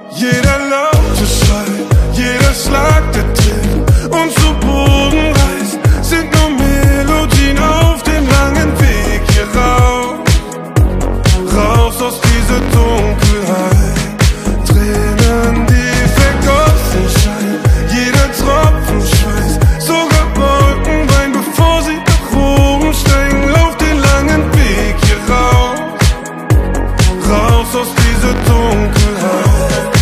Jeder laute Schrei, jeder Schlag, der trifft und zu Boden reißt, sind nur Melodien auf dem langen Weg hier raus. Raus aus dieser Dunkelheit, Tränen, die vergossen scheinen, jeder Tropfen Schweiß, sogar Wolkenbein, bevor sie nach oben steigen, lauf den langen Weg hier raus. Raus aus dieser Dunkelheit.